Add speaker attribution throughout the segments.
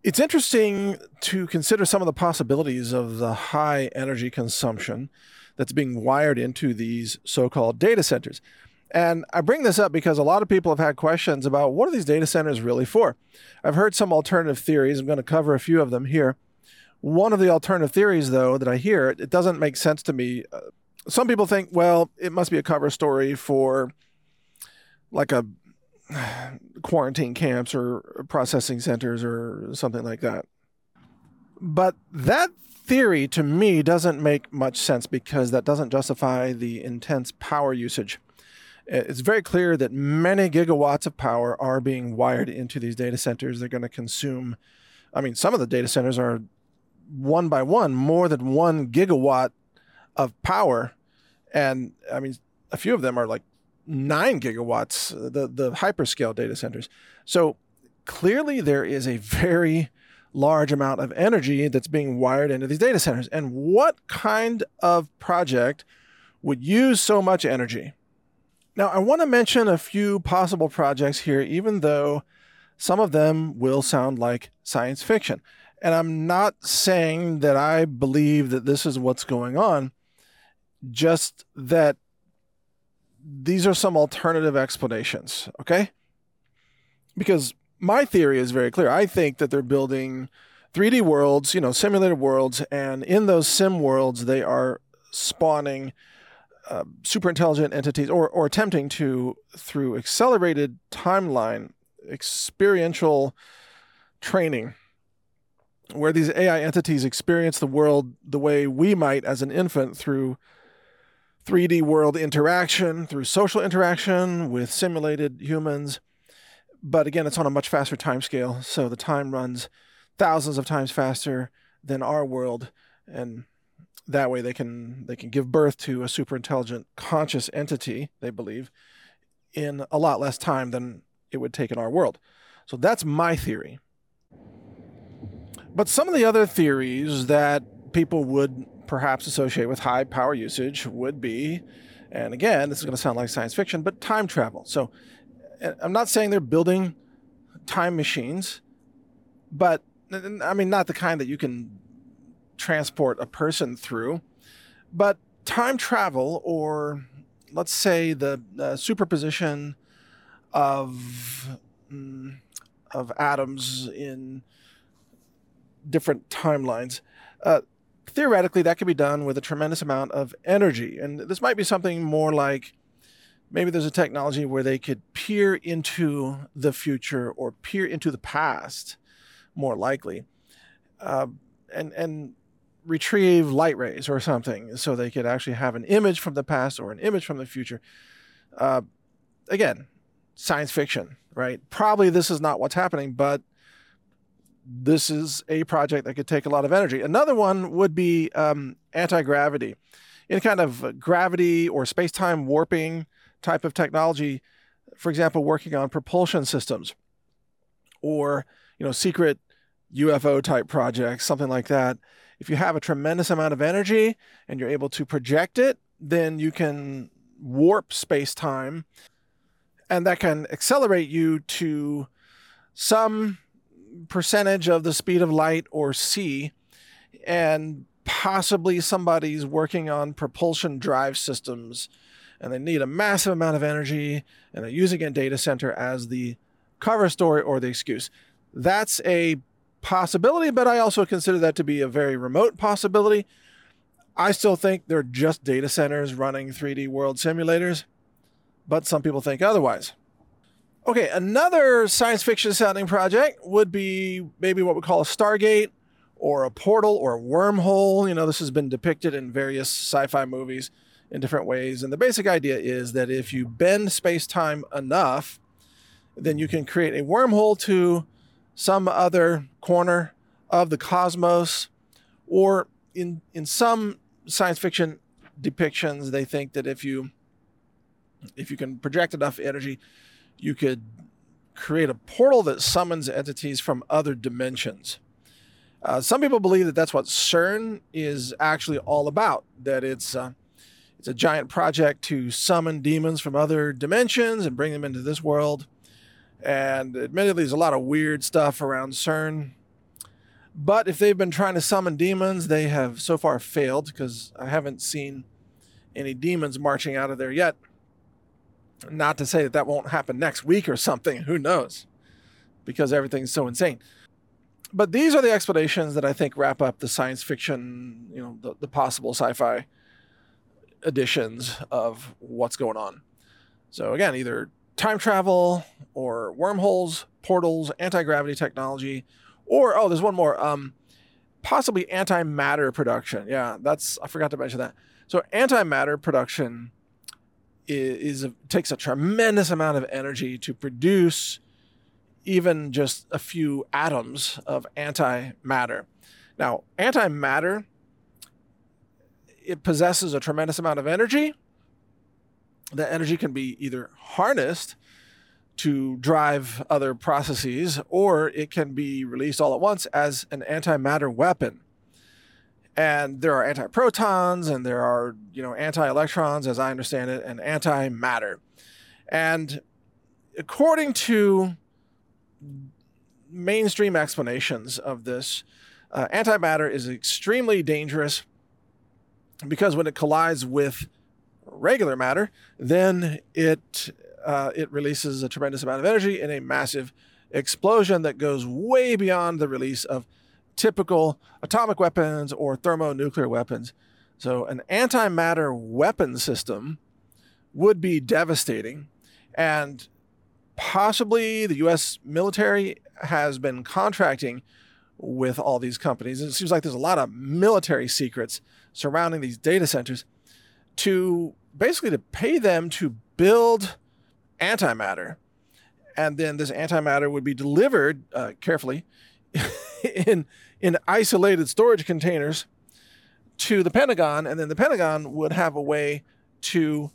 Speaker 1: It's interesting to consider some of the possibilities of the high energy consumption that's being wired into these so-called data centers. And I bring this up because a lot of people have had questions about what are these data centers really for? I've heard some alternative theories. I'm going to cover a few of them here. One of the alternative theories, though, that I hear, it doesn't make sense to me. Some people think, well, it must be a cover story for like a quarantine camps or processing centers or something like that. But that theory to me doesn't make much sense because that doesn't justify the intense power usage. It's very clear that many gigawatts of power are being wired into these data centers. They're going to consume, some of the data centers are one by one, more than 1 gigawatt of power. And a few of them are like 9 gigawatts, the hyperscale data centers. So clearly there is a very large amount of energy that's being wired into these data centers. And what kind of project would use so much energy? Now, I want to mention a few possible projects here, even though some of them will sound like science fiction. And I'm not saying that I believe that this is what's going on, just that these are some alternative explanations, okay? Because my theory is very clear. I think that they're building 3D worlds, simulated worlds, and in those sim worlds, they are spawning super intelligent entities or attempting to, through accelerated timeline, experiential training, where these AI entities experience the world the way we might as an infant through 3D world interaction, through social interaction with simulated humans. But again, it's on a much faster time scale, so the time runs thousands of times faster than our world, and that way they can give birth to a super intelligent conscious entity, they believe, in a lot less time than it would take in our world. So that's my theory. But some of the other theories that people would perhaps associate with high power usage would be, and again, this is going to sound like science fiction, but time travel. So I'm not saying they're building time machines, but not the kind that you can transport a person through, but time travel, or let's say the superposition of atoms in different timelines. Theoretically, that could be done with a tremendous amount of energy. And this might be something more like, maybe there's a technology where they could peer into the future or peer into the past, more likely, and retrieve light rays or something, so they could actually have an image from the past or an image from the future. Again, science fiction, right? Probably this is not what's happening, but this is a project that could take a lot of energy. Another one would be anti-gravity. In kind of gravity or space-time warping type of technology, for example, working on propulsion systems or, secret UFO type projects, something like that. If you have a tremendous amount of energy and you're able to project it, then you can warp space-time, and that can accelerate you to some percentage of the speed of light or c, and possibly somebody's working on propulsion drive systems and they need a massive amount of energy and they're using a data center as the cover story or the excuse. That's a possibility, but I also consider that to be a very remote possibility. I still think they're just data centers running 3D world simulators, but some people think otherwise. Okay, another science fiction sounding project would be maybe what we call a Stargate or a portal or a wormhole. This has been depicted in various sci-fi movies in different ways. And the basic idea is that if you bend space-time enough, then you can create a wormhole to some other corner of the cosmos. Or in some science fiction depictions, they think that if you can project enough energy, you could create a portal that summons entities from other dimensions. Some people believe that that's what CERN is actually all about, that it's a giant project to summon demons from other dimensions and bring them into this world. And admittedly, there's a lot of weird stuff around CERN. But if they've been trying to summon demons, they have so far failed, because I haven't seen any demons marching out of there yet. Not to say that that won't happen next week or something. Who knows? Because everything's so insane. But these are the explanations that I think wrap up the science fiction, the possible sci-fi editions of what's going on. So again, either time travel or wormholes, portals, anti-gravity technology, or, there's one more, possibly antimatter production. Yeah, I forgot to mention that. So antimatter production takes a tremendous amount of energy to produce even just a few atoms of antimatter. Now, antimatter, it possesses a tremendous amount of energy. That energy can be either harnessed to drive other processes, or it can be released all at once as an antimatter weapon. And there are antiprotons, and there are, anti-electrons, as I understand it, and antimatter. And according to mainstream explanations of this, antimatter is extremely dangerous, because when it collides with regular matter, then it releases a tremendous amount of energy in a massive explosion that goes way beyond the release of typical atomic weapons or thermonuclear weapons. So an antimatter weapon system would be devastating, and possibly the U.S. military has been contracting with all these companies. It seems like there's a lot of military secrets surrounding these data centers to pay them to build antimatter. And then this antimatter would be delivered carefully in isolated storage containers to the Pentagon, and then the Pentagon would have a way to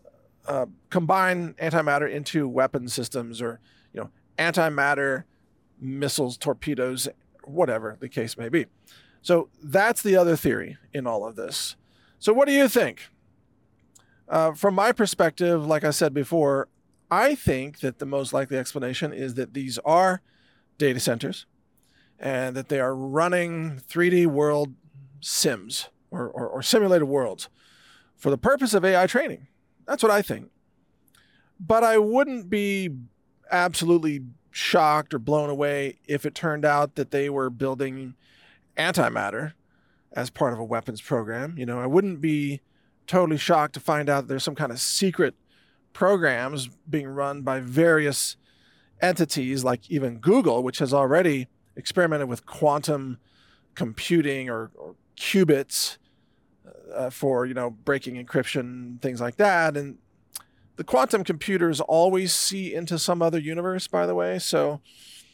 Speaker 1: combine antimatter into weapon systems, or antimatter missiles, torpedoes, whatever the case may be. So that's the other theory in all of this. So what do you think? From my perspective, like I said before, I think that the most likely explanation is that these are data centers, and that they are running 3D world sims or simulated worlds for the purpose of AI training. That's what I think. But I wouldn't be absolutely shocked or blown away if it turned out that they were building antimatter as part of a weapons program. I wouldn't be totally shocked to find out that there's some kind of secret programs being run by various entities, like even Google, which has already experimented with quantum computing or qubits for breaking encryption, things like that. And the quantum computers always see into some other universe, by the way. So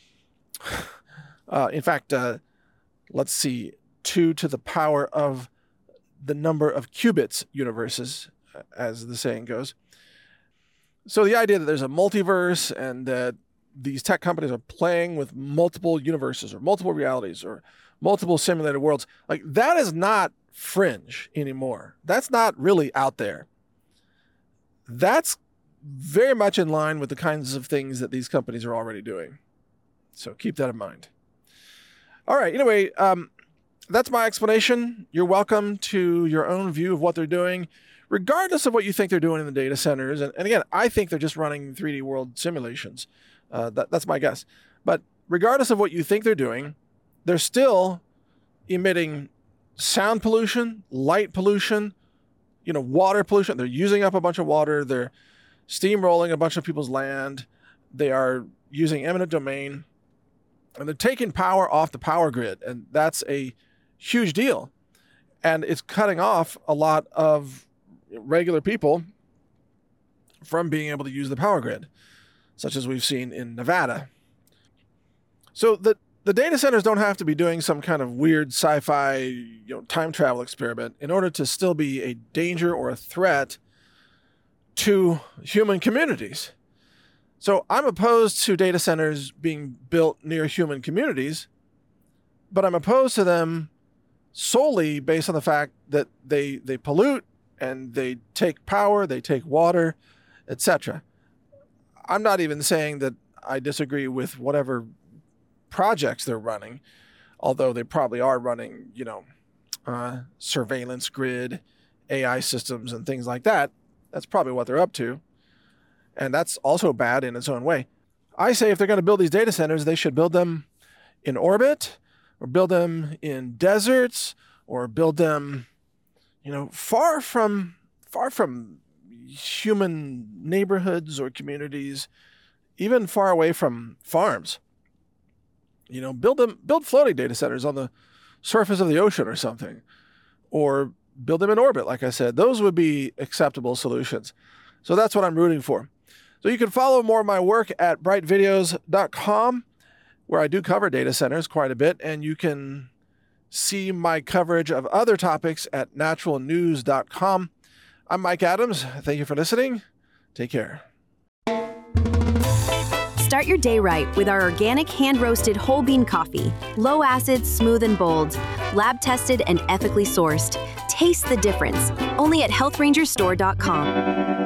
Speaker 1: in fact, let's see, 2 to the power of the number of qubits universes, as the saying goes. So the idea that there's a multiverse, and that these tech companies are playing with multiple universes or multiple realities or multiple simulated worlds, like, that is not fringe anymore. That's not really out there. That's very much in line with the kinds of things that these companies are already doing. So keep that in mind. All right. Anyway, that's my explanation. You're welcome to your own view of what they're doing, regardless of what you think they're doing in the data centers. And again, I think they're just running 3D world simulations. That's my guess. But regardless of what you think they're doing, they're still emitting sound pollution, light pollution, water pollution. They're using up a bunch of water. They're steamrolling a bunch of people's land. They are using eminent domain, and they're taking power off the power grid. And that's a huge deal. And it's cutting off a lot of regular people from being able to use the power grid, such as we've seen in Nevada. So the data centers don't have to be doing some kind of weird sci-fi, time travel experiment in order to still be a danger or a threat to human communities. So I'm opposed to data centers being built near human communities, but I'm opposed to them solely based on the fact that they pollute, and they take power, they take water, etc. I'm not even saying that I disagree with whatever projects they're running. although they probably are running, surveillance grid, AI systems and things like that. That's probably what they're up to. And that's also bad in its own way. I say if they're going to build these data centers, they should build them in orbit, or build them in deserts, or build them, far from human neighborhoods or communities, even far away from farms. Build floating data centers on the surface of the ocean or something, or build them in orbit. Like I said, those would be acceptable solutions. So that's what I'm rooting for. So you can follow more of my work at brightvideos.com, where I do cover data centers quite a bit, and you can see my coverage of other topics at naturalnews.com. I'm Mike Adams. Thank you for listening. Take care.
Speaker 2: Start your day right with our organic hand-roasted whole bean coffee. Low acid, smooth and bold. Lab tested and ethically sourced. Taste the difference. Only at healthrangerstore.com.